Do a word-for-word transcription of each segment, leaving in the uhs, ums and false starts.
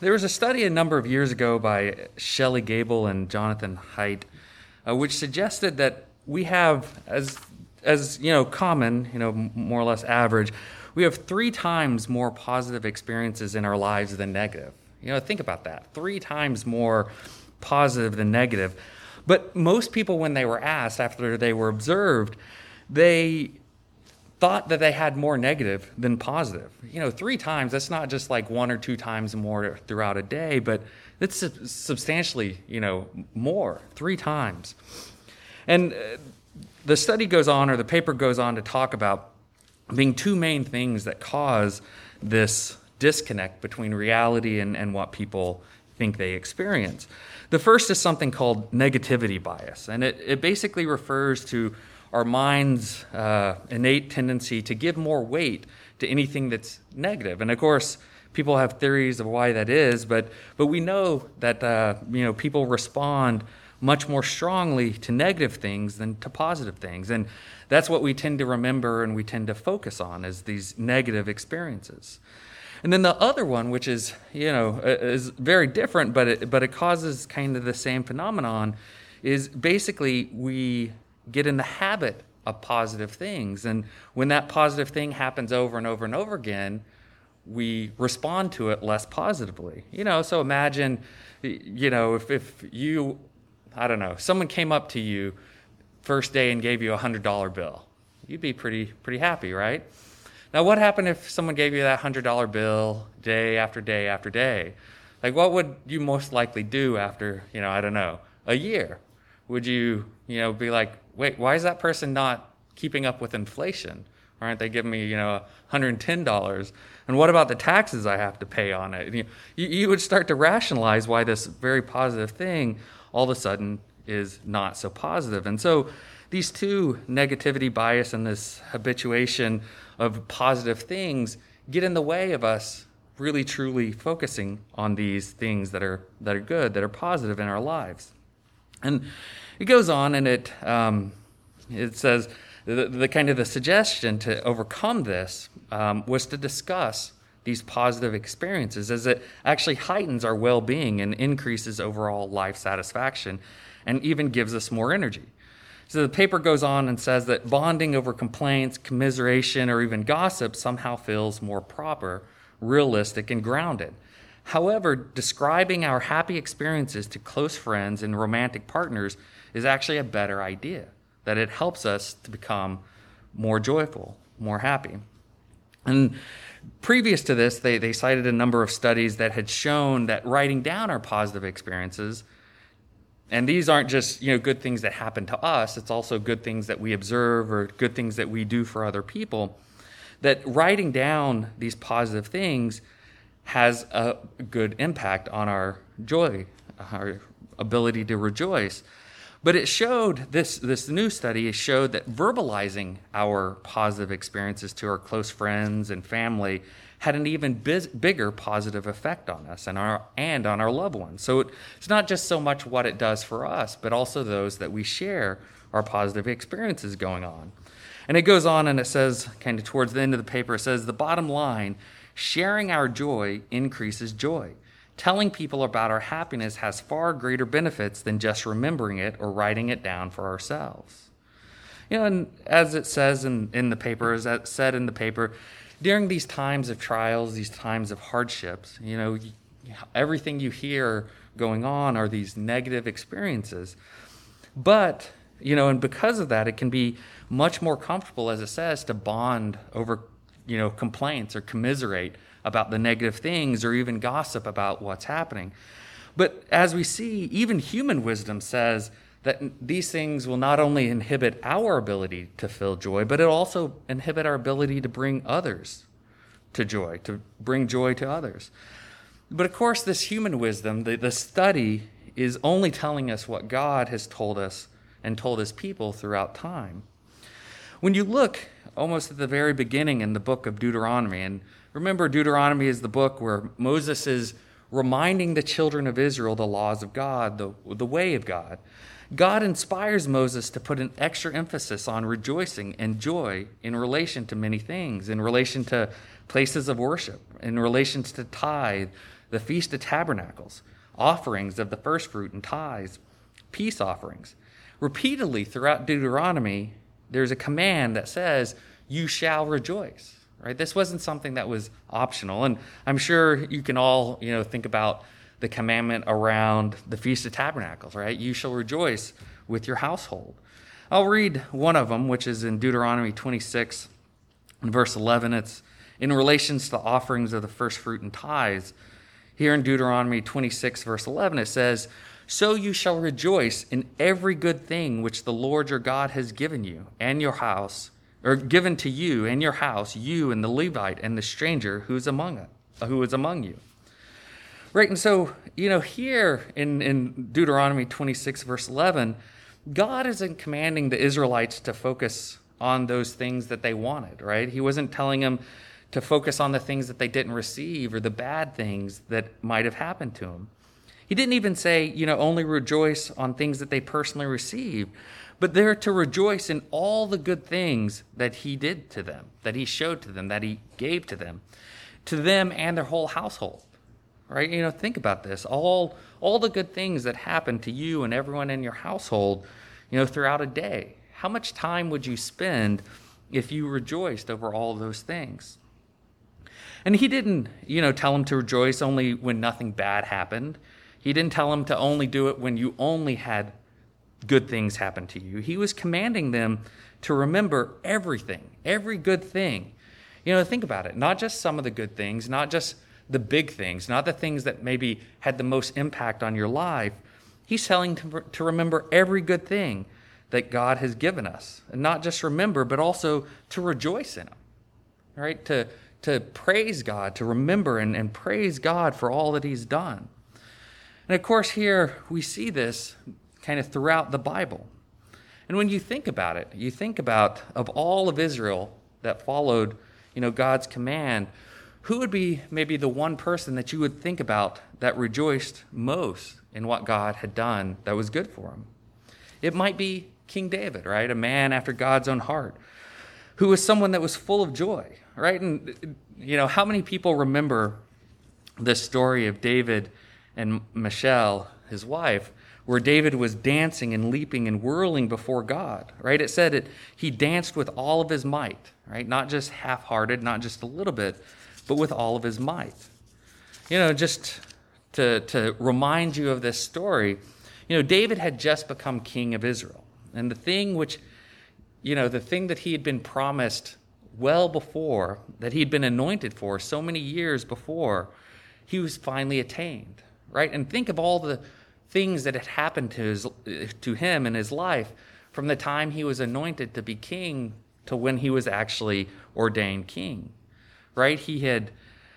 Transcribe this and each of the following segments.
there was a study a number of years ago by Shelley Gable and Jonathan Haidt, uh, which suggested that we have, as as you know, common, you know, more or less average, we have three times more positive experiences in our lives than negative. You know, think about that. Three times more positive than negative. But most people, when they were asked after they were observed, they thought that they had more negative than positive. You know, three times, that's not just like one or two times more throughout a day, but it's substantially, you know, more, three times. And the study goes on, or the paper goes on to talk about being two main things that cause this disconnect between reality and, and what people think they experience. The first is something called negativity bias, and it, it basically refers to our mind's uh, innate tendency to give more weight to anything that's negative. And of course, people have theories of why that is, but but we know that uh, you know people respond much more strongly to negative things than to positive things, and that's what we tend to remember and we tend to focus on, is these negative experiences. And then the other one, which is, you know, is very different, but it, but it causes kind of the same phenomenon, is basically we get in the habit of positive things. And when that positive thing happens over and over and over again, we respond to it less positively. You know, so imagine, you know, if, if you, I don't know, someone came up to you first day and gave you a one hundred dollar bill. You'd be pretty pretty happy, right? Now, what happened if someone gave you that one hundred dollar bill day after day after day? Like, what would you most likely do after, you know, I don't know, a year? Would you, you know, be like, wait, why is that person not keeping up with inflation? Or aren't they giving me, you know, one hundred ten dollars? And what about the taxes I have to pay on it? You, you would start to rationalize why this very positive thing all of a sudden is not so positive. And so these two, negativity bias and this habituation of positive things, get in the way of us really truly focusing on these things that are that are good, that are positive in our lives. And it goes on, and it um, it says the, the kind of the suggestion to overcome this um, was to discuss these positive experiences, as it actually heightens our well-being and increases overall life satisfaction, and even gives us more energy. So the paper goes on and says that bonding over complaints, commiseration, or even gossip somehow feels more proper, realistic, and grounded. However, describing our happy experiences to close friends and romantic partners is actually a better idea, that it helps us to become more joyful, more happy. And previous to this, they, they cited a number of studies that had shown that writing down our positive experiences, and these aren't just, you know, good things that happen to us, it's also good things that we observe or good things that we do for other people, that writing down these positive things has a good impact on our joy, our ability to rejoice. But it showed, this, this new study showed that verbalizing our positive experiences to our close friends and family had an even biz, bigger positive effect on us and our and on our loved ones. So it, it's not just so much what it does for us, but also those that we share our positive experiences going on. And it goes on and it says, kind of towards the end of the paper, it says, the bottom line, sharing our joy increases joy. Telling people about our happiness has far greater benefits than just remembering it or writing it down for ourselves. You know, and as it says in, in the paper, as it said in the paper, during these times of trials, these times of hardships, you know, everything you hear going on are these negative experiences. But, you know, and because of that, it can be much more comfortable, as it says, to bond over, you know, complaints or commiserate about the negative things or even gossip about what's happening. But as we see, even human wisdom says that these things will not only inhibit our ability to feel joy, but it also inhibit our ability to bring others to joy, to bring joy to others. But of course, this human wisdom, the, the study, is only telling us what God has told us and told his people throughout time. When you look almost at the very beginning in the book of Deuteronomy, and remember, Deuteronomy is the book where Moses is reminding the children of Israel the laws of God, the, the way of God. God inspires Moses to put an extra emphasis on rejoicing and joy in relation to many things, in relation to places of worship, in relation to tithe, the Feast of Tabernacles, offerings of the first fruit and tithes, peace offerings. Repeatedly throughout Deuteronomy, there's a command that says, you shall rejoice, right? This wasn't something that was optional. And I'm sure you can all, you know, think about the commandment around the Feast of Tabernacles, right? You shall rejoice with your household. I'll read one of them, which is in Deuteronomy twenty-six, in verse eleven. It's in relation to the offerings of the first fruit and tithes. Here in Deuteronomy twenty-six, verse eleven, it says, so you shall rejoice in every good thing which the Lord your God has given you and your house, or given to you and your house, you and the Levite and the stranger who is among it, who is among you. Right, and so, you know, here in, in Deuteronomy twenty-six, verse eleven, God isn't commanding the Israelites to focus on those things that they wanted, right? He wasn't telling them to focus on the things that they didn't receive or the bad things that might have happened to them. He didn't even say, you know, only rejoice on things that they personally received, but they're to rejoice in all the good things that he did to them, that he showed to them, that he gave to them, to them and their whole household, right? You know, think about this. All, all the good things that happen to you and everyone in your household, you know, throughout a day. How much time would you spend if you rejoiced over all those things? And he didn't, you know, tell them to rejoice only when nothing bad happened. He didn't tell them to only do it when you only had good things happen to you. He was commanding them to remember everything, every good thing. You know, think about it. Not just some of the good things, not just the big things, not the things that maybe had the most impact on your life. He's telling to, to remember every good thing that God has given us. And not just remember, but also to rejoice in them, right? To, to praise God, to remember and, and praise God for all that he's done. And of course, here we see this kind of throughout the Bible. And when you think about it, you think about of all of Israel that followed, you know, God's command, who would be maybe the one person that you would think about that rejoiced most in what God had done that was good for him? It might be King David, right? A man after God's own heart, who was someone that was full of joy, right? And, you know, how many people remember the story of David and Michal, his wife, where David was dancing and leaping and whirling before God, right? It said it, he danced with all of his might, right? Not just half-hearted, not just a little bit, but with all of his might. You know, just to, to remind you of this story, you know, David had just become king of Israel. And the thing which, you know, the thing that he had been promised well before, that he'd been anointed for so many years before, he was finally attained. Right? And think of all the things that had happened to his, to him in his life from the time he was anointed to be king to when he was actually ordained king. Right? He had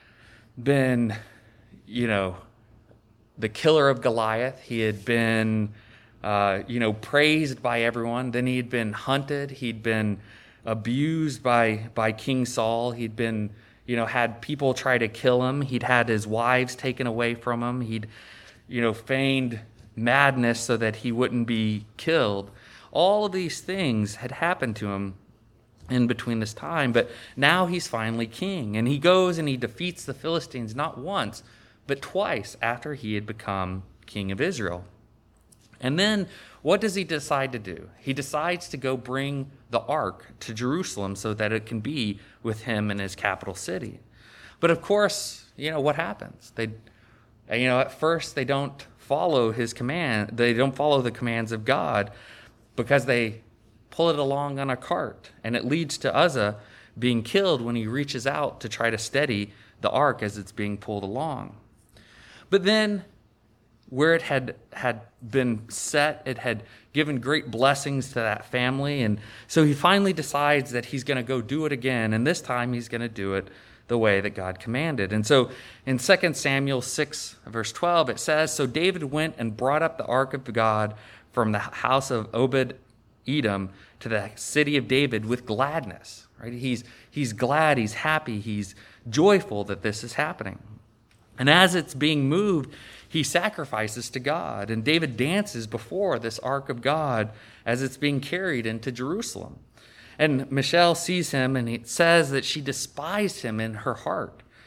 been, you know, the killer of Goliath. He had been, uh, you know, praised by everyone. Then he had been hunted. He'd been abused by by King Saul. He'd been, you know, had people try to kill him. He'd had his wives taken away from him. He'd, you know, feigned madness so that he wouldn't be killed. All of these things had happened to him in between this time, but now he's finally king. And he goes and he defeats the Philistines not once, but twice after he had become king of Israel. And then what does he decide to do? He decides to go bring the ark to Jerusalem so that it can be with him in his capital city. But of course, you know, what happens? They, you know, at first they don't follow his command. They don't follow the commands of God because they pull it along on a cart. And it leads to Uzzah being killed when he reaches out to try to steady the ark as it's being pulled along. But then where it had had been set, it had given great blessings to that family. And so he finally decides that he's going to go do it again. And this time he's going to do it the way that God commanded. And so in Second Samuel six, verse twelve, it says, "So David went and brought up the ark of God from the house of Obed-Edom to the city of David with gladness." Right? He's, he's glad, he's happy, he's joyful that this is happening. And as it's being moved, he sacrifices to God. And David dances before this ark of God as it's being carried into Jerusalem. And Michal sees him, and it says that she despised him in her heart.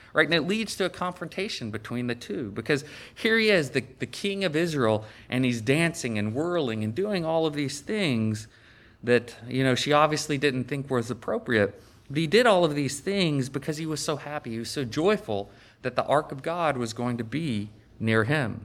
right? And it leads to a confrontation between the two, because here he is, the, the king of Israel, and he's dancing and whirling and doing all of these things that, you know, she obviously didn't think was appropriate. But he did all of these things because he was so happy, he was so joyful that the ark of God was going to be near him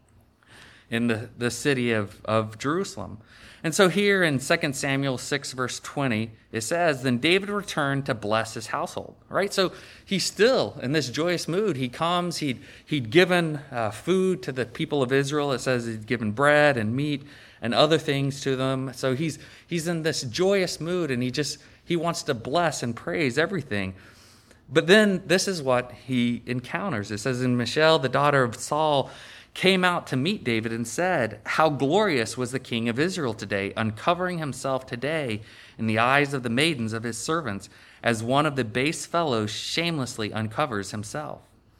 in the, the city of, of Jerusalem. And so here in Second Samuel six, verse twenty, it says, then David returned to bless his household, right? So he's still in this joyous mood. He comes, he'd, he'd given uh, food to the people of Israel. It says he'd given bread and meat and other things to them. So he's he's in this joyous mood, and he just, he wants to bless and praise everything. But then this is what he encounters. It says, and Michal, the daughter of Saul, came out to meet David and said, how glorious was the king of Israel today, uncovering himself today in the eyes of the maidens of his servants, as one of the base fellows shamelessly uncovers himself.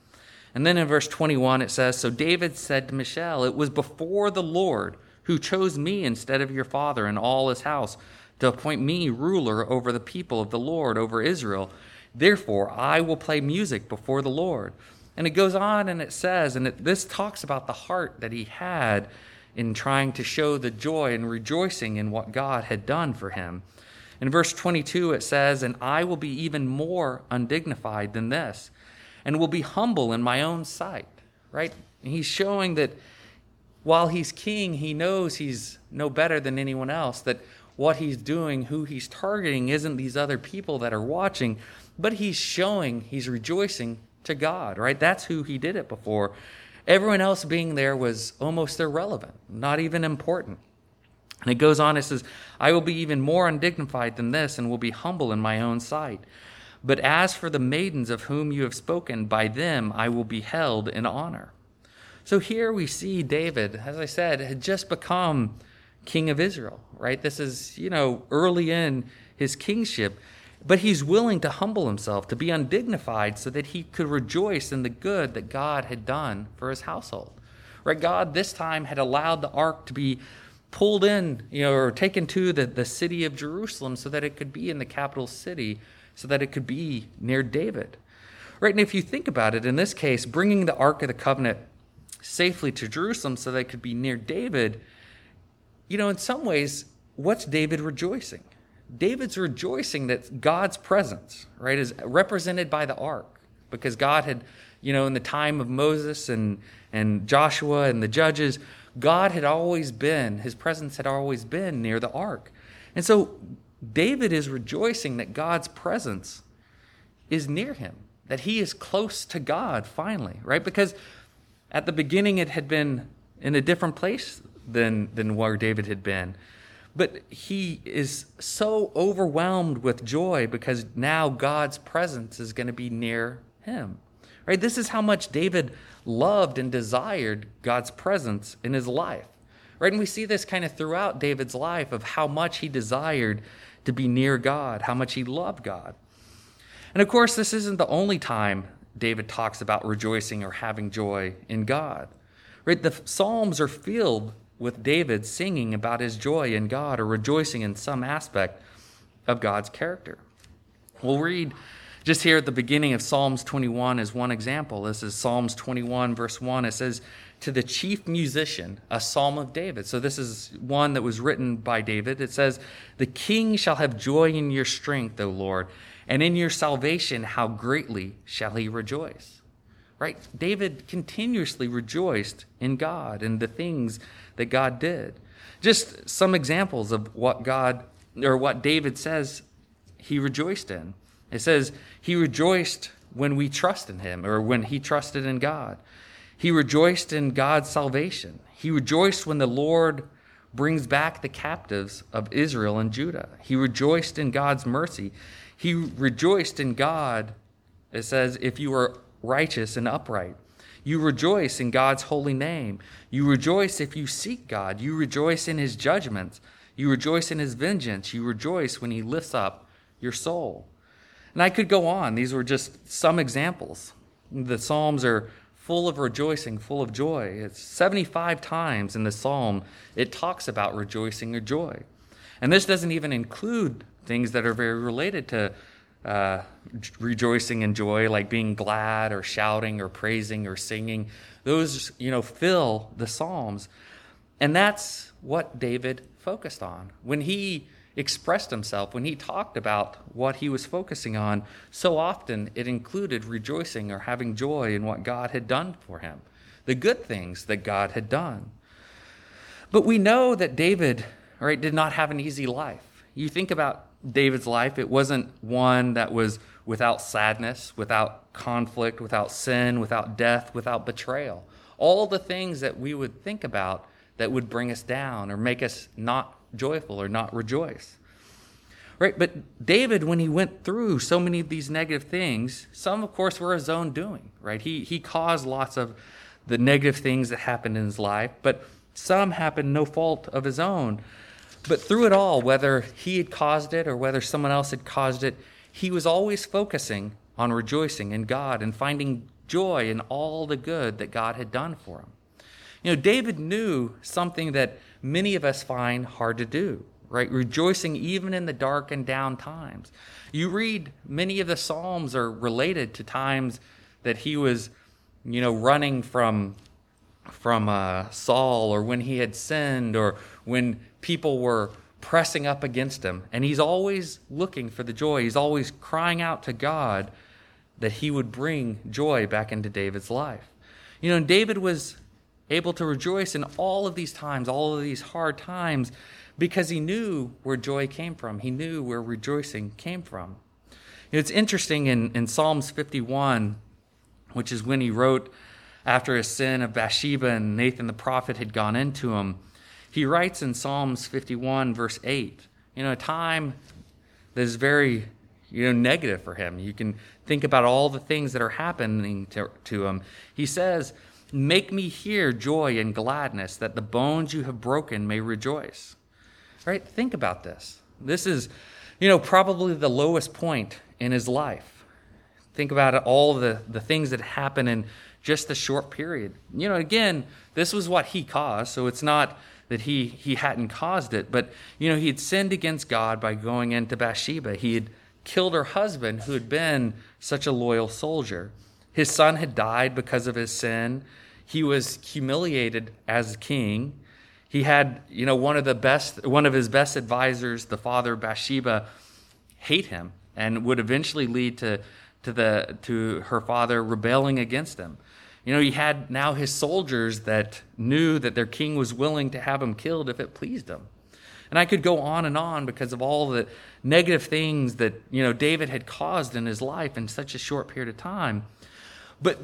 And then in verse twenty-one it says, so David said to Michal, it was before the Lord who chose me instead of your father and all his house to appoint me ruler over the people of the Lord, over Israel. Therefore I will play music before the Lord. And it goes on and it says, and it, this talks about the heart that he had in trying to show the joy and rejoicing in what God had done for him. In verse twenty-two it says, and I will be even more undignified than this, and will be humble in my own sight, right? And he's showing that while he's king, he knows he's no better than anyone else, that what he's doing, who he's targeting, isn't these other people that are watching, but he's showing, he's rejoicing to God, right? That's who he did it before. Everyone else being there was almost irrelevant, not even important. And it goes on, it says, I will be even more undignified than this, and will be humble in my own sight. But as for the maidens of whom you have spoken, by them I will be held in honor. So here we see David, as I said, had just become king of Israel, right? This is, you know, early in his kingship. But he's willing to humble himself, to be undignified, so that he could rejoice in the good that God had done for his household. Right? God this time had allowed the ark to be pulled in, you know, or taken to the, the city of Jerusalem so that it could be in the capital city, so that it could be near David. Right? And if you think about it, in this case, bringing the ark of the covenant safely to Jerusalem so that it could be near David, you know, in some ways, what's David rejoicing? David's rejoicing that God's presence, right, is represented by the ark, because God had, you know, in the time of Moses and, and Joshua and the judges, God had always been, his presence had always been near the ark. And so David is rejoicing that God's presence is near him, that he is close to God finally, right? Because at the beginning it had been in a different place than, than where David had been. But he is so overwhelmed with joy because now God's presence is going to be near him. Right? This is how much David loved and desired God's presence in his life. Right? And we see this kind of throughout David's life of how much he desired to be near God, how much he loved God. And of course, this isn't the only time David talks about rejoicing or having joy in God. Right? The Psalms are filled with David singing about his joy in God or rejoicing in some aspect of God's character. We'll read just here at the beginning of Psalms twenty-one as one example. This is Psalms twenty-one, verse one. It says, to the chief musician, a psalm of David. So this is one that was written by David. It says, the king shall have joy in your strength, O Lord, and in your salvation how greatly shall he rejoice. Right? David continuously rejoiced in God and the things that God did. Just some examples of what God, or what David says he rejoiced in. It says he rejoiced when we trust in him, or when he trusted in God. He rejoiced in God's salvation. He rejoiced when the Lord brings back the captives of Israel and Judah. He rejoiced in God's mercy. He rejoiced in God, it says, if you are righteous and upright. You rejoice in God's holy name. You rejoice if you seek God. You rejoice in his judgments. You rejoice in his vengeance. You rejoice when he lifts up your soul. And I could go on. These were just some examples. The Psalms are full of rejoicing, full of joy. It's seventy-five times in the Psalm it talks about rejoicing or joy. And this doesn't even include things that are very related to uh, rejoicing in joy, like being glad or shouting or praising or singing. Those, you know, fill the Psalms. And that's what David focused on. When he expressed himself, when he talked about what he was focusing on, so often it included rejoicing or having joy in what God had done for him, the good things that God had done. But we know that David, right, did not have an easy life. You think about David's life, it wasn't one that was without sadness, without conflict, without sin, without death, without betrayal. All the things that we would think about that would bring us down or make us not joyful or not rejoice. Right? But David, when he went through so many of these negative things, some, of course, were his own doing, right? He, he caused lots of the negative things that happened in his life, but some happened no fault of his own. But through it all, whether he had caused it or whether someone else had caused it, he was always focusing on rejoicing in God and finding joy in all the good that God had done for him. You know, David knew something that many of us find hard to do, right? Rejoicing even in the dark and down times. You read many of the Psalms are related to times that he was, you know, running from from uh, Saul, or when he had sinned, or when people were pressing up against him. And he's always looking for the joy. He's always crying out to God that he would bring joy back into David's life. You know, and David was able to rejoice in all of these times, all of these hard times, because he knew where joy came from. He knew where rejoicing came from. You know, it's interesting in, in Psalms fifty-one, which is when he wrote after his sin of Bathsheba and Nathan the prophet had gone into him. He writes in Psalms fifty-one, verse eight, you know, a time that is very, you know, negative for him. You can think about all the things that are happening to, to him. He says, "Make me hear joy and gladness, that the bones you have broken may rejoice." Right? Think about this. This is, you know, probably the lowest point in his life. Think about it, all the, the things that happen in just a short period. You know, again, this was what he caused, so it's not that he, he hadn't caused it, but, you know, he had sinned against God by going into Bathsheba. He had killed her husband, who had been such a loyal soldier. His son had died because of his sin. He was humiliated as king. He had, you know, one of the best, one of his best advisors, the father of Bathsheba, hate him, and would eventually lead to to the to her father rebelling against him. You know, he had now his soldiers that knew that their king was willing to have him killed if it pleased him. And I could go on and on because of all the negative things that, you know, David had caused in his life in such a short period of time. But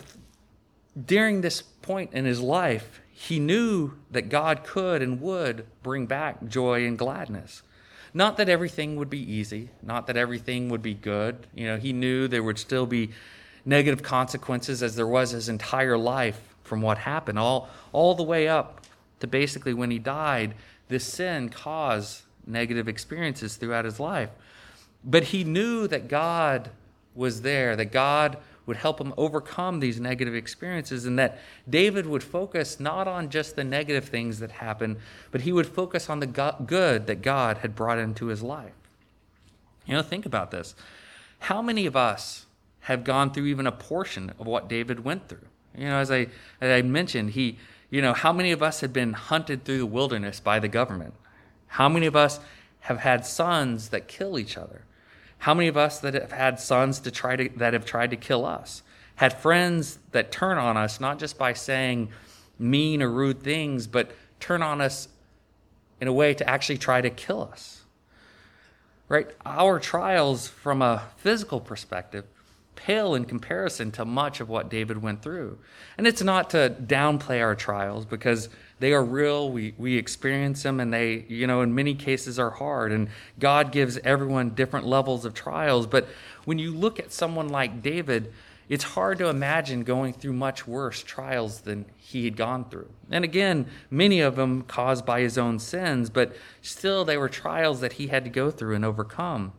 during this point in his life, he knew that God could and would bring back joy and gladness. Not that everything would be easy, not that everything would be good. You know, he knew there would still be negative consequences, as there was his entire life from what happened, all, all the way up to basically when he died. This sin caused negative experiences throughout his life. But he knew that God was there, that God would help him overcome these negative experiences, and that David would focus not on just the negative things that happened, but he would focus on the good that God had brought into his life. You know, think about this. How many of us have gone through even a portion of what David went through? You know, as I as I mentioned, he, you know, how many of us have been hunted through the wilderness by the government? How many of us have had sons that kill each other? How many of us that have had sons to try to that have tried to kill us? Had friends that turn on us, not just by saying mean or rude things, but turn on us in a way to actually try to kill us. Right? Our trials from a physical perspective pale in comparison to much of what David went through. And it's not to downplay our trials, because they are real. We we experience them, and they, you know, in many cases are hard. And God gives everyone different levels of trials. But when you look at someone like David, it's hard to imagine going through much worse trials than he had gone through. And again, many of them caused by his own sins, but still they were trials that he had to go through and overcome.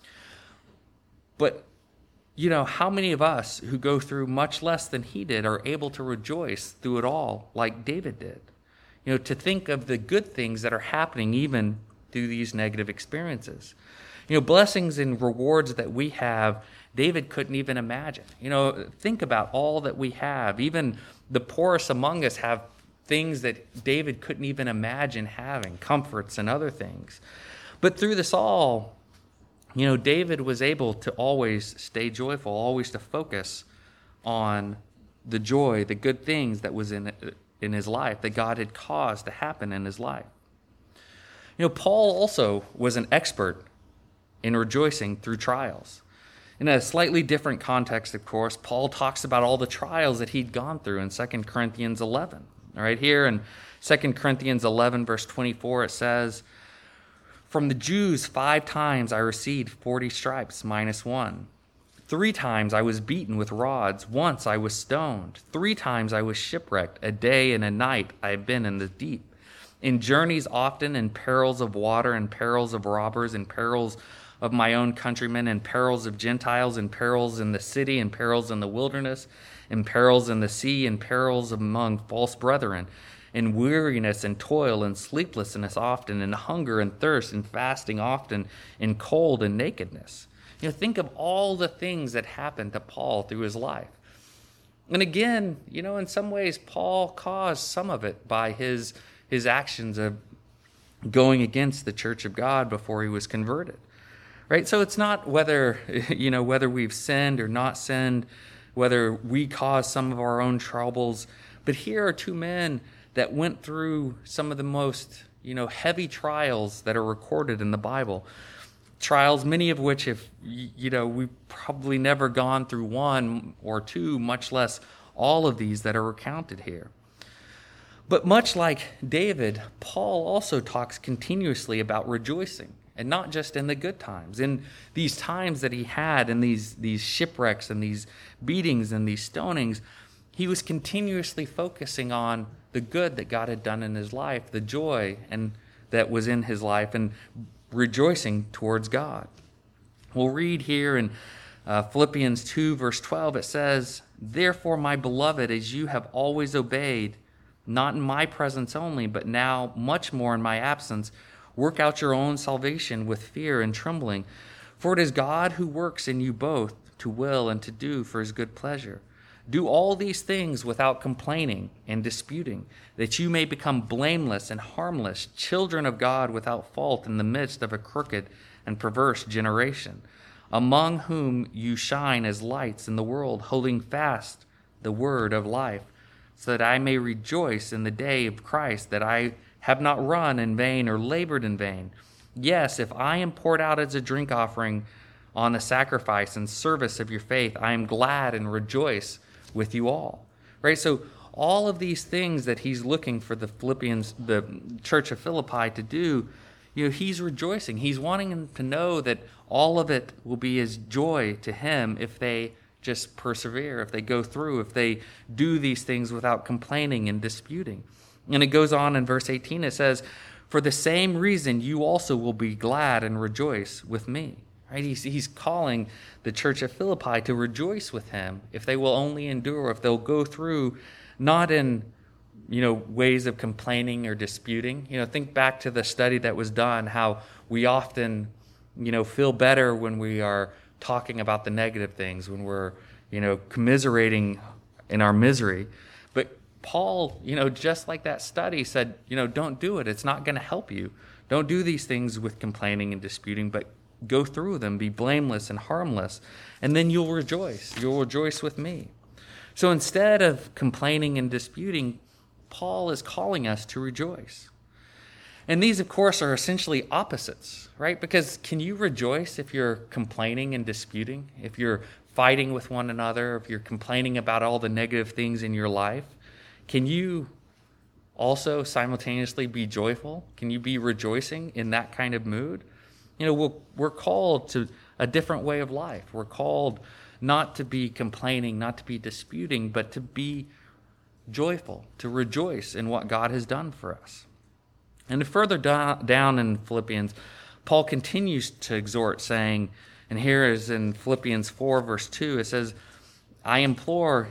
But you know, how many of us who go through much less than he did are able to rejoice through it all like David did? You know, to think of the good things that are happening even through these negative experiences. You know, blessings and rewards that we have, David couldn't even imagine. You know, think about all that we have. Even the poorest among us have things that David couldn't even imagine having, comforts and other things. But through this all, you know, David was able to always stay joyful, always to focus on the joy, the good things that was in in his life, that God had caused to happen in his life. You know, Paul also was an expert in rejoicing through trials. In a slightly different context, of course, Paul talks about all the trials that he'd gone through in Second Corinthians eleven. All right, here in Second Corinthians eleven, verse twenty-four, it says, "From the Jews five times I received forty stripes minus one. Three times I was beaten with rods. Once I was stoned. Three times I was shipwrecked. A day and a night I have been in the deep. In journeys often, in perils of water, in perils of robbers, in perils of my own countrymen, in perils of Gentiles, in perils in the city, in perils in the wilderness, in perils in the sea, in perils among false brethren, in weariness and toil and sleeplessness often, in hunger and thirst, in fasting often, in cold and nakedness." You know, think of all the things that happened to Paul through his life. And again, you know, in some ways, Paul caused some of it by his his actions of going against the church of God before he was converted. Right? So it's not whether, you know, whether we've sinned or not sinned, whether we caused some of our own troubles. But here are two men that went through some of the most, you know, heavy trials that are recorded in the Bible. Trials, many of which, if, you know, we've probably never gone through one or two, much less all of these that are recounted here. But much like David, Paul also talks continuously about rejoicing. And not just in the good times. In these times that he had, in these, these shipwrecks and these beatings and these stonings, he was continuously focusing on the good that God had done in his life, the joy and that was in his life, and rejoicing towards God. We'll read here in uh, Philippians two, verse twelve, it says, "Therefore, my beloved, as you have always obeyed, not in my presence only, but now much more in my absence, work out your own salvation with fear and trembling. For it is God who works in you both to will and to do for his good pleasure. Do all these things without complaining and disputing, that you may become blameless and harmless, children of God without fault in the midst of a crooked and perverse generation, among whom you shine as lights in the world, holding fast the word of life, so that I may rejoice in the day of Christ, that I have not run in vain or labored in vain. Yes, if I am poured out as a drink offering on the sacrifice and service of your faith, I am glad and rejoice with you all." Right? So all of these things that he's looking for the Philippians, the church of Philippi to do, you know, he's rejoicing. He's wanting them to know that all of it will be as joy to him if they just persevere, if they go through, if they do these things without complaining and disputing. And it goes on in verse eighteen, it says, "For the same reason you also will be glad and rejoice with me." Right? He's, he's calling the church of Philippi to rejoice with him if they will only endure, if they'll go through, not in, you know, ways of complaining or disputing. You know, think back to the study that was done, how we often, you know, feel better when we are talking about the negative things, when we're, you know, commiserating in our misery. But Paul, you know, just like that study said, you know, don't do it. It's not going to help you. Don't do these things with complaining and disputing, but go through them, be blameless and harmless, and then you'll rejoice. You'll rejoice with me. So instead of complaining and disputing, Paul is calling us to rejoice. And these, of course, are essentially opposites, right? Because can you rejoice if you're complaining and disputing, if you're fighting with one another, if you're complaining about all the negative things in your life? Can you also simultaneously be joyful? Can you be rejoicing in that kind of mood? You know, we're, we're called to a different way of life. We're called not to be complaining, not to be disputing, but to be joyful, to rejoice in what God has done for us. And further do- down in Philippians, Paul continues to exhort, saying, and here is in Philippians four, verse two, it says, "I implore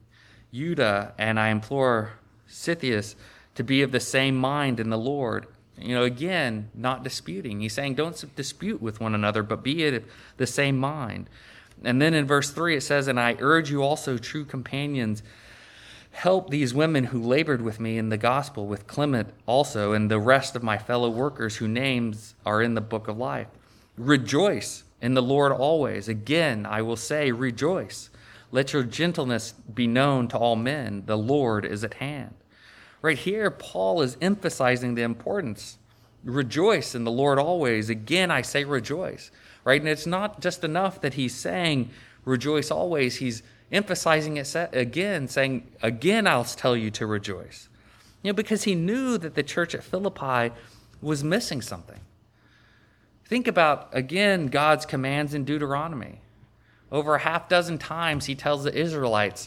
Euodia and I implore Sithius to be of the same mind in the Lord. You know, again, not disputing. He's saying don't dispute with one another, but be of the same mind. And then in verse three, it says, and I urge you also, true companions, help these women who labored with me in the gospel, with Clement also, and the rest of my fellow workers whose names are in the book of life. Rejoice in the Lord always. Again, I will say, rejoice. Let your gentleness be known to all men. The Lord is at hand. Right here, Paul is emphasizing the importance. Rejoice in the Lord always. Again, I say rejoice. Right? And it's not just enough that he's saying rejoice always. He's emphasizing it again, saying, again, I'll tell you to rejoice. You know, because he knew that the church at Philippi was missing something. Think about, again, God's commands in Deuteronomy. Over a half dozen times, he tells the Israelites,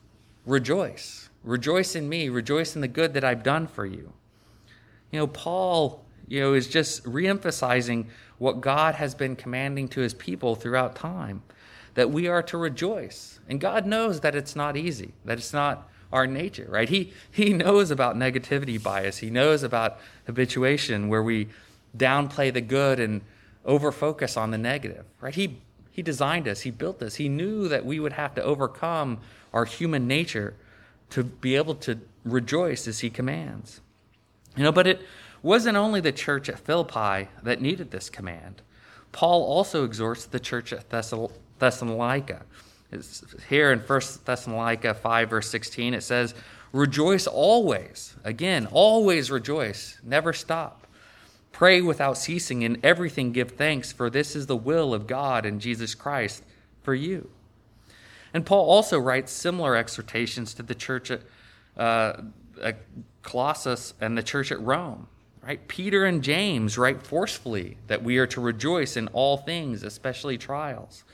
rejoice. Rejoice in me. Rejoice in the good that I've done for you. You know, Paul, you know, is just reemphasizing what God has been commanding to his people throughout time, that we are to rejoice. And God knows that it's not easy, that it's not our nature, right? He, he knows about negativity bias. He knows about habituation, where we downplay the good and overfocus on the negative, right? He, he designed us. He built us. He knew that we would have to overcome our human nature to be able to rejoice as he commands. You know, but it wasn't only the church at Philippi that needed this command. Paul also exhorts the church at Thessal- Thessalonica. It's here in First Thessalonica five, verse sixteen, it says, rejoice always. Again, always rejoice. Never stop. Pray without ceasing. In everything give thanks, for this is the will of God in Jesus Christ for you. And Paul also writes similar exhortations to the church at, uh, at Colossus and the church at Rome. Right? Peter and James write forcefully that we are to rejoice in all things, especially trials.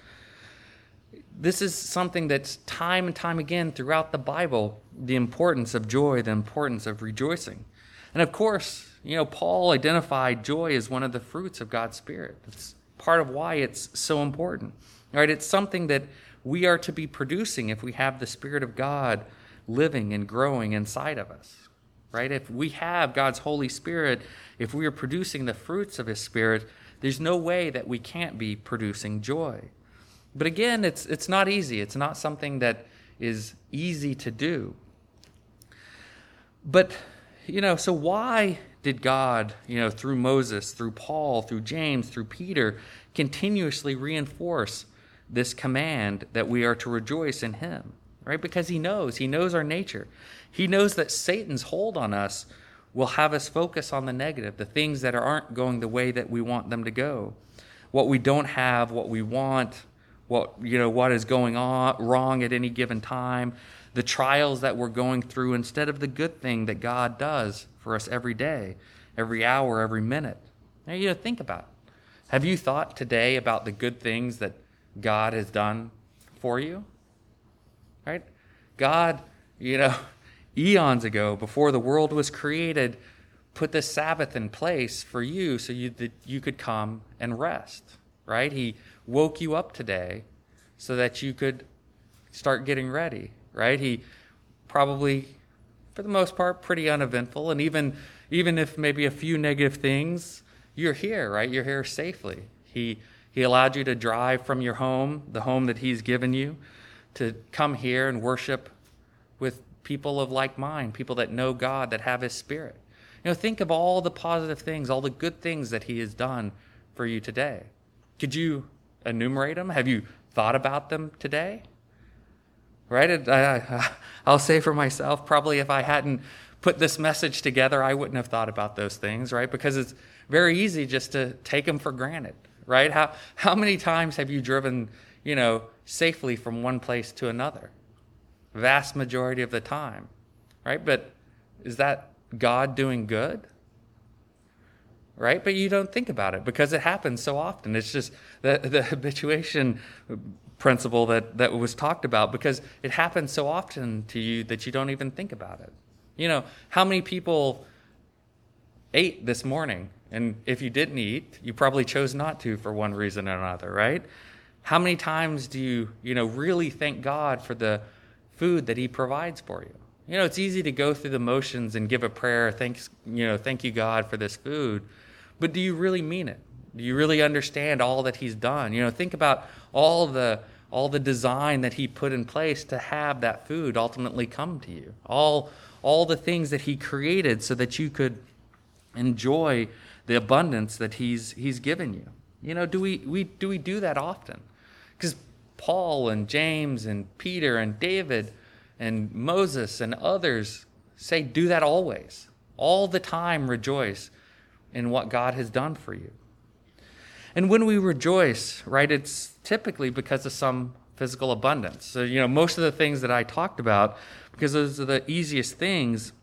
This is something that's time and time again throughout the Bible, the importance of joy, the importance of rejoicing. And of course, you know, Paul identified joy as one of the fruits of God's Spirit. That's part of why it's so important. Right? It's something that we are to be producing if we have the Spirit of God living and growing inside of us. Right? If we have God's Holy Spirit, if we are producing the fruits of his Spirit, there's no way that we can't be producing joy. But again, it's it's not easy. It's not something that is easy to do. But, you know, so why did God, you know, through Moses, through Paul, through James, through Peter, continuously reinforce this command that we are to rejoice in him? Right? Because he knows. He knows our nature. He knows that Satan's hold on us will have us focus on the negative, the things that aren't going the way that we want them to go, what we don't have, what we want, what you know, what is going on wrong at any given time, the trials that we're going through, instead of the good thing that God does for us every day, every hour, every minute. Now, you know, think about it. Have you thought today about the good things that God has done for you? Right? God, you know, eons ago, before the world was created, put the Sabbath in place for you so you, that you could come and rest, right? He woke you up today so that you could start getting ready, right? He probably, for the most part, pretty uneventful. And even, even if maybe a few negative things, you're here, right? You're here safely. He, he allowed you to drive from your home, the home that he's given you, to come here and worship with people of like mind, people that know God, that have his Spirit. You know, think of all the positive things, all the good things that he has done for you today. Could you enumerate them? Have you thought about them today? Right? I, I'll say for myself, probably if I hadn't put this message together, I wouldn't have thought about those things, right? Because it's very easy just to take them for granted, right? How, how many times have you driven, you know, safely from one place to another? Vast majority of the time, right? But is that God doing good? Right? But you don't think about it because it happens so often. It's just the, the habituation principle that, that was talked about, because it happens so often to you that you don't even think about it. You know, how many people ate this morning? And if you didn't eat, you probably chose not to for one reason or another, right? How many times do you, you know, really thank God for the food that he provides for you? You know, it's easy to go through the motions and give a prayer, thanks, you know, thank you, God, for this food. But do you really mean it? Do you really understand all that he's done? You know, think about all the all the design that he put in place to have that food ultimately come to you. All all the things that he created so that you could enjoy the abundance that he's he's given you. You know, do we, we do we do that often? Because Paul and James and Peter and David and Moses and others say, do that always. All the time rejoice in what God has done for you. And when we rejoice, right, it's typically because of some physical abundance. So, you know, most of the things that I talked about, because those are the easiest things,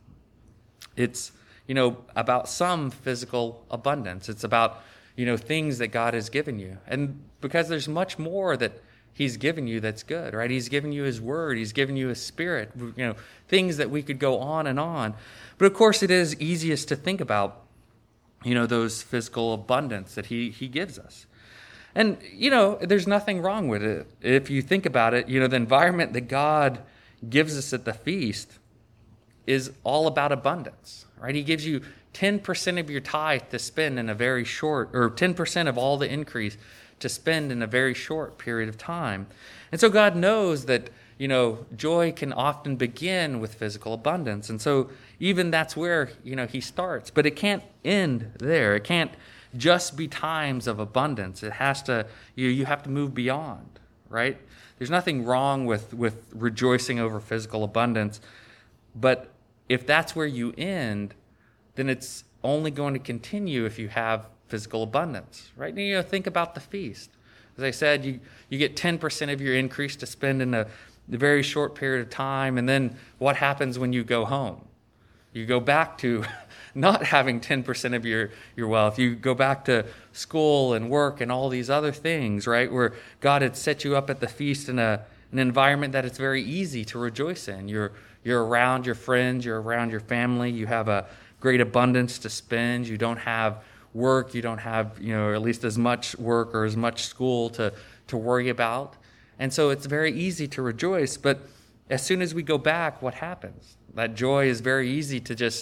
it's, you know, about some physical abundance. It's about, you know, things that God has given you. And because there's much more that he's given you that's good, right? He's given you his word. He's given you his spirit, you know, things that we could go on and on. But of course, it is easiest to think about, you know, those physical abundance that he, he gives us. And, you know, there's nothing wrong with it. If you think about it, you know, the environment that God gives us at the feast is all about abundance, right? He gives you ten percent of your tithe to spend in a very short, or ten percent of all the increase to spend in a very short period of time. And so God knows that, you know, joy can often begin with physical abundance. And so even that's where, you know, he starts. But it can't end there. It can't just be times of abundance. It has to, you, you have to move beyond, right? There's nothing wrong with, with rejoicing over physical abundance. But if that's where you end, then it's only going to continue if you have physical abundance, right? And, you know, think about the feast. As I said, you, you get ten percent of your increase to spend in a, a very short period of time, and then what happens when you go home? You go back to not having ten percent of your, your wealth. You go back to school and work and all these other things, right, where God had set you up at the feast in a, an environment that it's very easy to rejoice in. You're, you're around your friends, you're around your family, you have a great abundance to spend, you don't have work, you don't have, you know, at least as much work or as much school to, to worry about. And so it's very easy to rejoice, but as soon as we go back, what happens? That joy is very easy to just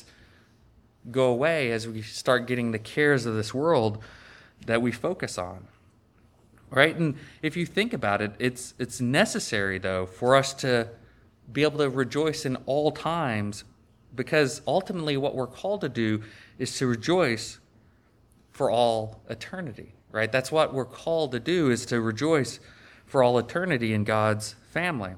go away as we start getting the cares of this world that we focus on. Right? And if you think about it, it's it's necessary, though, for us to be able to rejoice in all times, because ultimately what we're called to do is to rejoice for all eternity, right? That's what we're called to do, is to rejoice for all eternity in God's family.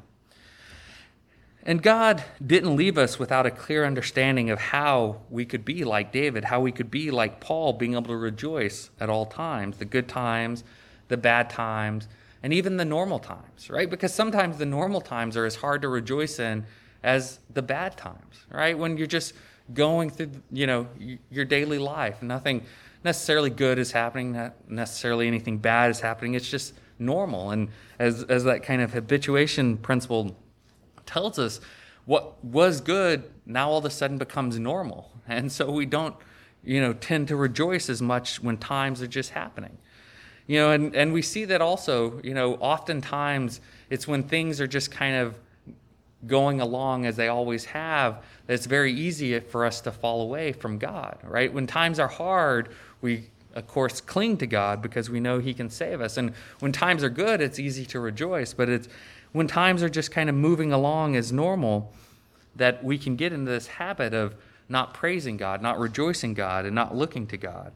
And God didn't leave us without a clear understanding of how we could be like David, how we could be like Paul, being able to rejoice at all times, the good times, the bad times, and even the normal times, right? Because sometimes the normal times are as hard to rejoice in as the bad times, right? When you're just going through, you know, your daily life, nothing necessarily good is happening, not necessarily anything bad is happening. It's just normal. And as as that kind of habituation principle tells us, what was good now all of a sudden becomes normal. And so we don't, you know, tend to rejoice as much when times are just happening. You know, and, and we see that also, you know, oftentimes it's when things are just kind of going along as they always have, that it's very easy for us to fall away from God, right? When times are hard, we, of course, cling to God because we know he can save us. And when times are good, it's easy to rejoice. But it's when times are just kind of moving along as normal that we can get into this habit of not praising God, not rejoicing God, and not looking to God.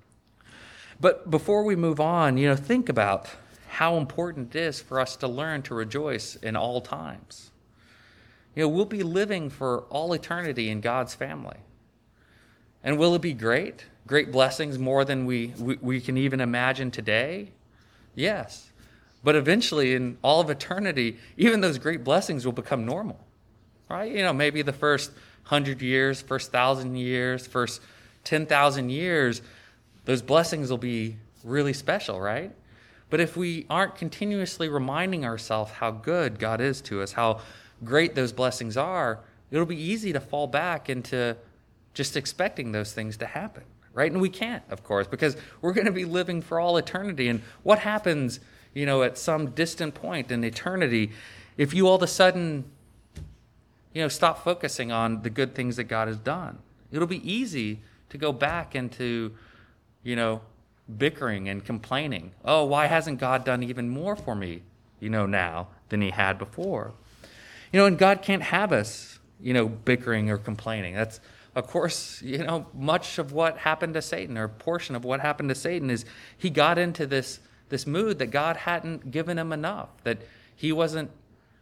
But before we move on, you know, think about how important it is for us to learn to rejoice in all times. You know, we'll be living for all eternity in God's family. And will it be great? Great blessings, more than we, we, we can even imagine today? Yes. But eventually, in all of eternity, even those great blessings will become normal. Right? You know, maybe the first hundred years, first thousand years, first ten thousand years, those blessings will be really special, right? But if we aren't continuously reminding ourselves how good God is to us, how great those blessings are, it'll be easy to fall back into just expecting those things to happen, right? And we can't, of course, because we're going to be living for all eternity. And what happens, you know, at some distant point in eternity, if you all of a sudden you know, stop focusing on the good things that God has done. It'll be easy to go back into, you know, bickering and complaining. Oh, why hasn't God done even more for me, you know, now than he had before? You know, and God can't have us, you know, bickering or complaining. That's, of course, you know, much of what happened to Satan, or a portion of what happened to Satan, is he got into this, this mood that God hadn't given him enough, that he wasn't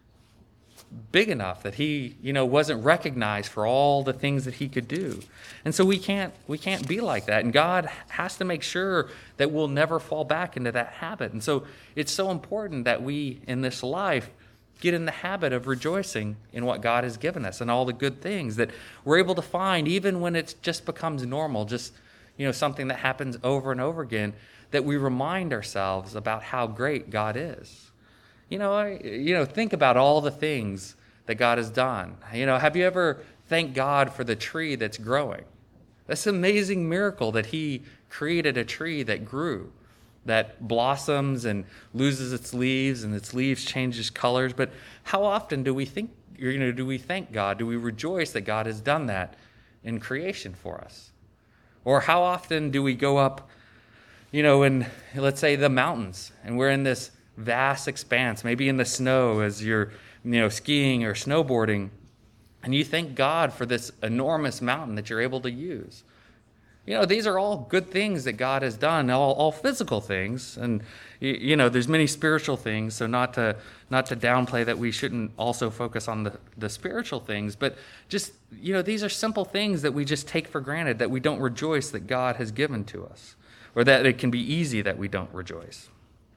big enough, that he, you know, wasn't recognized for all the things that he could do. And so we can't we can't be like that. And God has to make sure that we'll never fall back into that habit. And so it's so important that we in this life get in the habit of rejoicing in what God has given us and all the good things that we're able to find, even when it just becomes normal, just, you know, something that happens over and over again, that we remind ourselves about how great God is. You know, I, you know, think about all the things that God has done. You know, have you ever thanked God for the tree that's growing? That's an amazing miracle that he created a tree that grew, that blossoms and loses its leaves, and its leaves changes colors. But how often do we think, you know, do we thank God? Do we rejoice that God has done that in creation for us? Or how often do we go up, you know, in, let's say, the mountains, and we're in this vast expanse, maybe in the snow as you're, you know, skiing or snowboarding, and you thank God for this enormous mountain that you're able to use. You know, these are all good things that God has done, all, all physical things, and you, you know, there's many spiritual things. So not to not to downplay that we shouldn't also focus on the the spiritual things, but just, you know, these are simple things that we just take for granted, that we don't rejoice that God has given to us, or that it can be easy that we don't rejoice.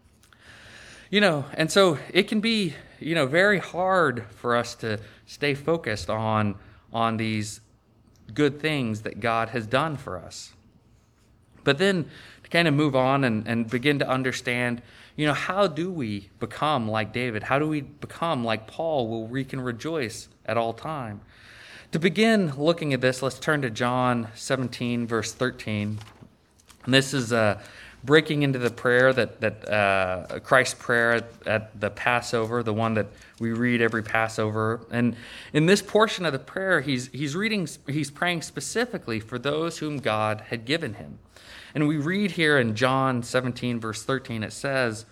You know, and so it can be, you know, very hard for us to stay focused on, on these good things that God has done for us. But then to kind of move on and, and begin to understand, you know, how do we become like David? How do we become like Paul, where we can rejoice at all time? To begin looking at this, let's turn to John seventeen, verse thirteen. And this is a breaking into the prayer that that uh, Christ's prayer at, at the Passover, the one that we read every Passover. And in this portion of the prayer, he's he's reading, he's praying specifically for those whom God had given him. And we read here in John seventeen, verse thirteen, it says,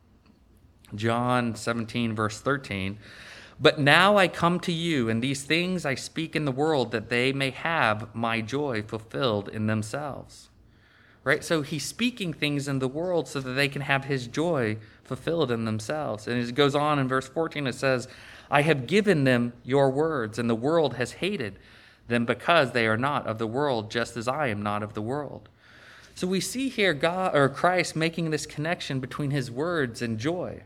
John seventeen, verse thirteen, "But now I come to you, and these things I speak in the world, that they may have my joy fulfilled in themselves." Right? So he's speaking things in the world so that they can have his joy fulfilled in themselves. And as it goes on in verse fourteen, it says, "I have given them your words, and the world has hated them because they are not of the world, just as I am not of the world." So we see here God, or Christ, making this connection between his words and joy.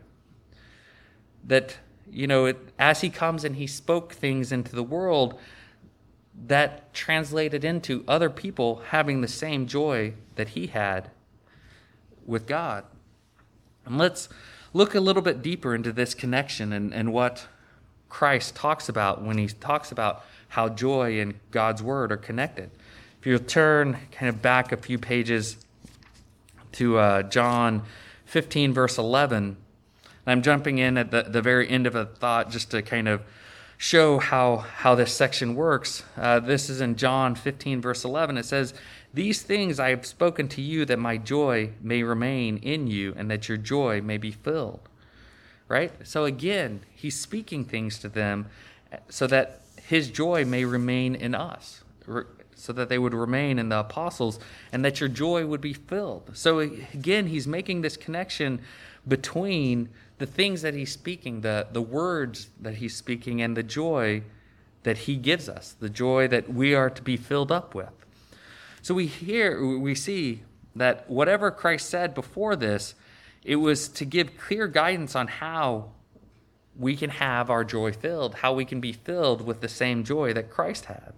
That, you know, it, as he comes and he spoke things into the world, that translated into other people having the same joy that he had with God. And let's look a little bit deeper into this connection and, and what Christ talks about when he talks about how joy and God's word are connected. If you'll turn kind of back a few pages to uh, John fifteen, verse eleven, and I'm jumping in at the, the very end of a thought just to kind of show how, how this section works. Uh, this is in John fifteen, verse eleven. It says, "These things I have spoken to you, that my joy may remain in you, and that your joy may be filled." Right? So again, he's speaking things to them so that his joy may remain in us, so that they would remain in the apostles, and that your joy would be filled. So again, he's making this connection between the things that he's speaking, the, the words that he's speaking, and the joy that he gives us, the joy that we are to be filled up with. So we hear, we see that whatever Christ said before this, it was to give clear guidance on how we can have our joy filled, how we can be filled with the same joy that Christ had.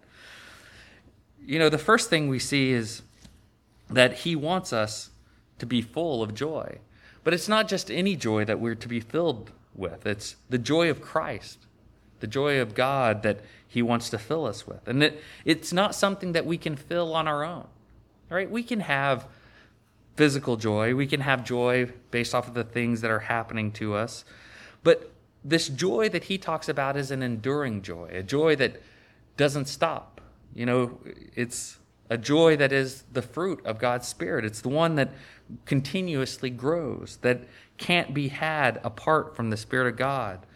You know, the first thing we see is that he wants us to be full of joy. But it's not just any joy that we're to be filled with. It's the joy of Christ, the joy of God that he wants to fill us with. And it, it's not something that we can fill on our own. All right? We can have physical joy. We can have joy based off of the things that are happening to us. But this joy that he talks about is an enduring joy, a joy that doesn't stop. You know, it's a joy that is the fruit of God's Spirit. It's the one that continuously grows, that can't be had apart from the Spirit of God.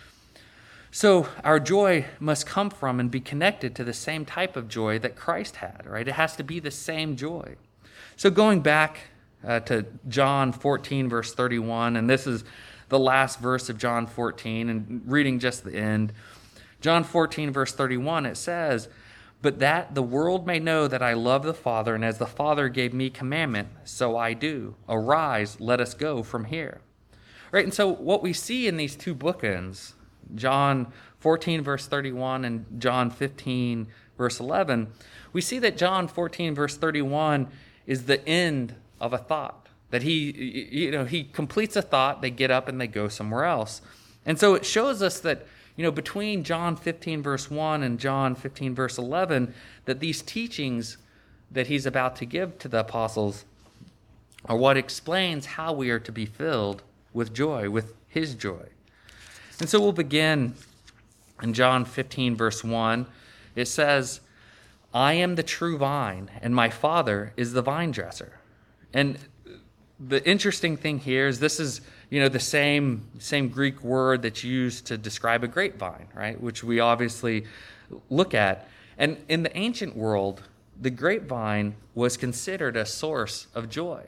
So our joy must come from and be connected to the same type of joy that Christ had, right? It has to be the same joy. So going back uh, to John fourteen, verse thirty-one, and this is the last verse of John fourteen, and reading just the end. John fourteen, verse thirty-one, it says, "But that the world may know that I love the Father, and as the Father gave me commandment, so I do. Arise, let us go from here." Right, and so what we see in these two bookends, John fourteen, verse thirty-one, and John fifteen, verse eleven, we see that John fourteen, verse thirty-one is the end of a thought. That he, you know, he completes a thought, they get up and they go somewhere else. And so it shows us that, you know, between John fifteen, verse one and John fifteen, verse eleven, that these teachings that he's about to give to the apostles are what explains how we are to be filled with joy, with his joy. And so we'll begin in John fifteen, verse one. It says, "I am the true vine, and my Father is the vine dresser." And the interesting thing here is this is, you know, the same same Greek word that's used to describe a grapevine, right? Which we obviously look at. And in the ancient world, the grapevine was considered a source of joy.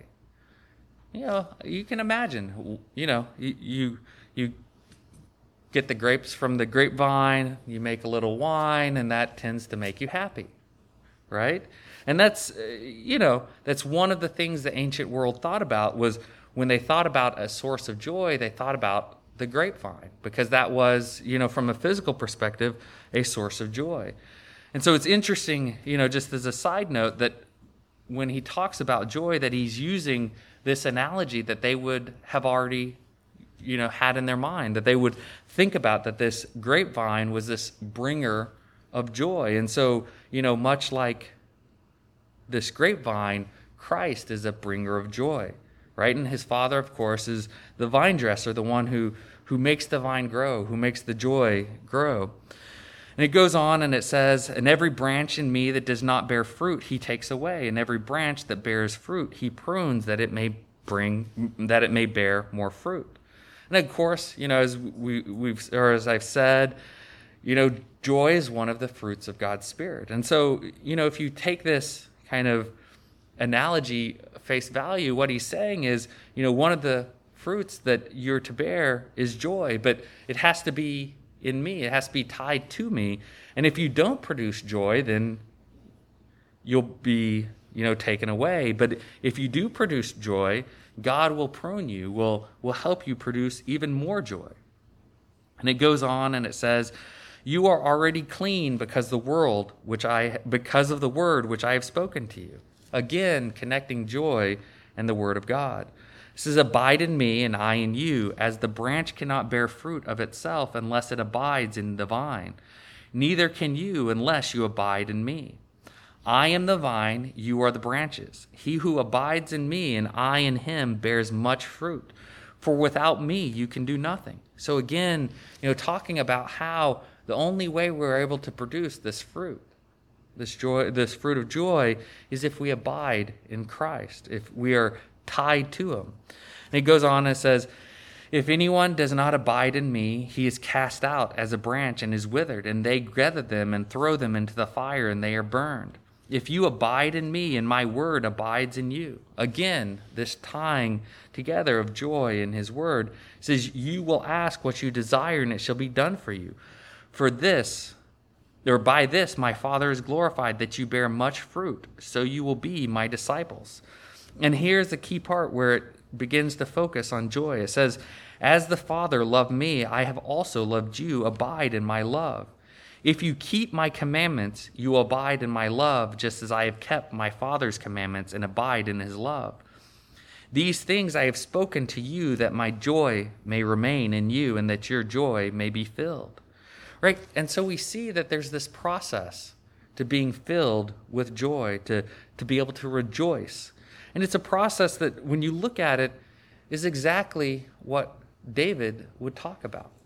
You know, you can imagine, you know, you you, you get the grapes from the grapevine, you make a little wine, and that tends to make you happy, right? And that's, you know, that's one of the things the ancient world thought about was when they thought about a source of joy, they thought about the grapevine because that was, you know, from a physical perspective, a source of joy. And so it's interesting, you know, just as a side note, that when he talks about joy, that he's using this analogy that they would have already, you know, had in their mind, that they would think about that this grapevine was this bringer of joy. And so, you know, much like this grapevine, Christ is a bringer of joy, right? And his Father, of course, is the vine dresser, the one who, who makes the vine grow, who makes the joy grow. And it goes on and it says, "And every branch in me that does not bear fruit, he takes away. And every branch that bears fruit, he prunes that it may bring, that it may bear more fruit." And of course, you know, as we, we've, or as I've said, you know, joy is one of the fruits of God's Spirit. And so, you know, if you take this kind of analogy face value, what he's saying is, you know, one of the fruits that you're to bear is joy, but it has to be in me. It has to be tied to me. And if you don't produce joy, then you'll be, you know, taken away. But if you do produce joy, God will prune you, will, will help you produce even more joy. And it goes on and it says, "You are already clean because the world which I because of the word which I have spoken to you." Again, connecting joy and the word of God. It says, "Abide in me and I in you, as the branch cannot bear fruit of itself unless it abides in the vine. Neither can you unless you abide in me. I am the vine, you are the branches. He who abides in me and I in him bears much fruit. For without me you can do nothing." So again, you know, talking about how the only way we're able to produce this fruit, this joy, this fruit of joy, is if we abide in Christ, if we are tied to him. And it goes on and says, "If anyone does not abide in me, he is cast out as a branch and is withered, and they gather them and throw them into the fire, and they are burned. If you abide in me, and my word abides in you." Again, this tying together of joy in his word. It says, "You will ask what you desire, and it shall be done for you. For this, or by this, my Father is glorified, that you bear much fruit, so you will be my disciples." And here's the key part where it begins to focus on joy. It says, "As the Father loved me, I have also loved you. Abide in my love. If you keep my commandments, you will abide in my love, just as I have kept my Father's commandments and abide in his love. These things I have spoken to you, that my joy may remain in you, and that your joy may be filled." Right? And so we see that there's this process to being filled with joy, to, to be able to rejoice. And it's a process that, when you look at it, is exactly what David would talk about.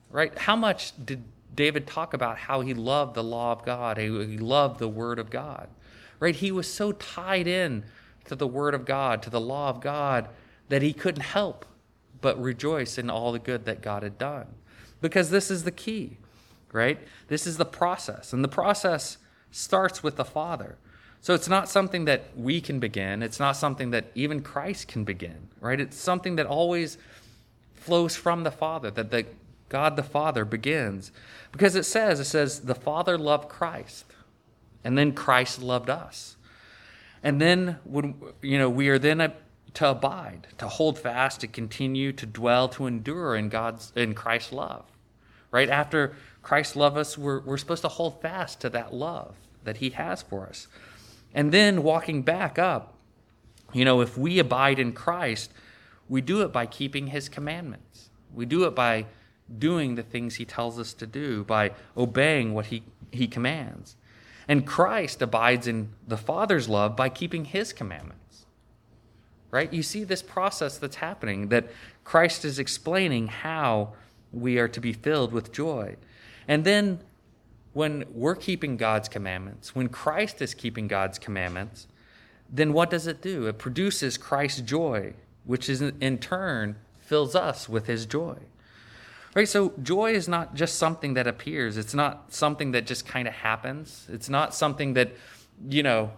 right? How much did David talk about how he loved the law of God, he loved the word of God, right? He was so tied in to the word of God, to the law of God, that he couldn't help but rejoice in all the good that God had done. Because this is the key, right? This is the process. And the process starts with the Father. So it's not something that we can begin. It's not something that even Christ can begin, right? It's something that always flows from the Father, that the God the Father begins. Because it says, it says, the Father loved Christ, and then Christ loved us. And then when you know we are then to abide, to hold fast, to continue, to dwell, to endure in God's in Christ's love. Right? After Christ loved us, we're we're supposed to hold fast to that love that he has for us. And then walking back up, you know, if we abide in Christ, we do it by keeping his commandments. We do it by doing the things he tells us to do, by obeying what he, he commands. And Christ abides in the Father's love by keeping his commandments. Right? You see this process that's happening, that Christ is explaining how we are to be filled with joy. And then when we're keeping God's commandments, when Christ is keeping God's commandments, then what does it do? It produces Christ's joy, which is in turn fills us with his joy. Right? So joy is not just something that appears. It's not something that just kind of happens. It's not something that, you know,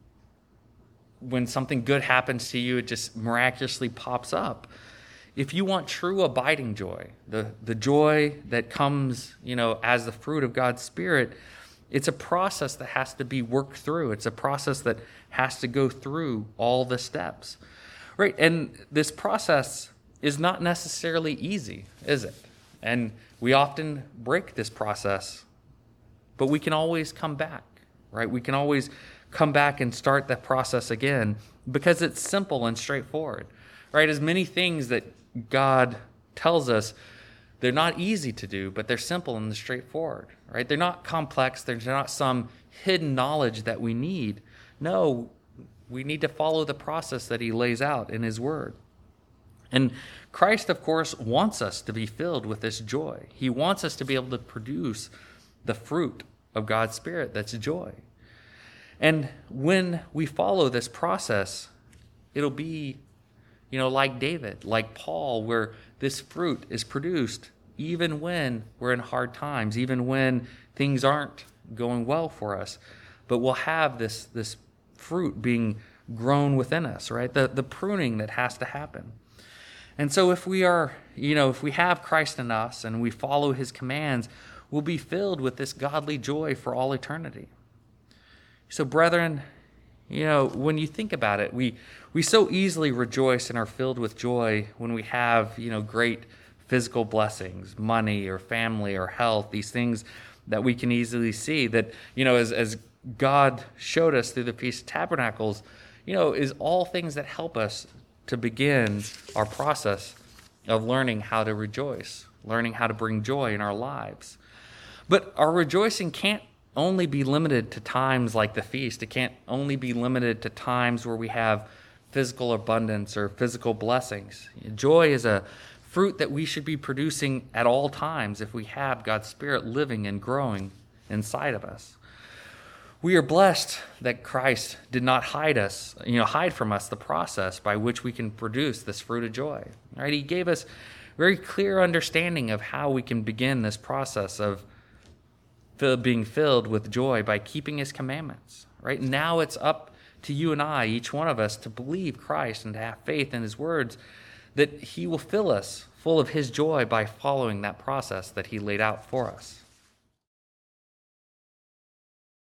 when something good happens to you, it just miraculously pops up. If you want true abiding joy, the, the joy that comes, you know, as the fruit of God's Spirit, it's a process that has to be worked through. It's a process that has to go through all the steps. Right? And this process is not necessarily easy, is it? And we often break this process, but we can always come back, right? We can always come back and start that process again because it's simple and straightforward, right? As many things that God tells us, they're not easy to do, but they're simple and straightforward, right? They're not complex. There's not some hidden knowledge that we need. No, we need to follow the process that he lays out in his word. And Christ, of course, wants us to be filled with this joy. He wants us to be able to produce the fruit of God's Spirit, that's joy. And when we follow this process, it'll be, you know, like David, like Paul, where this fruit is produced even when we're in hard times, even when things aren't going well for us. But we'll have this, this fruit being grown within us, right? The, the pruning that has to happen. And so if we are, you know, if we have Christ in us and we follow his commands, we'll be filled with this godly joy for all eternity. So brethren, you know, when you think about it, we, we so easily rejoice and are filled with joy when we have, you know, great physical blessings, money or family or health, these things that we can easily see that, you know, as, as God showed us through the Feast of Tabernacles, you know, is all things that help us to begin our process of learning how to rejoice, learning how to bring joy in our lives. But our rejoicing can't only be limited to times like the feast. It can't only be limited to times where we have physical abundance or physical blessings. Joy is a fruit that we should be producing at all times if we have God's Spirit living and growing inside of us. We are blessed that Christ did not hide us, you know, hide from us the process by which we can produce this fruit of joy. Right? He gave us very clear understanding of how we can begin this process of being filled with joy by keeping his commandments. Right? Now it's up to you and I, each one of us, to believe Christ and to have faith in his words that he will fill us full of his joy by following that process that he laid out for us.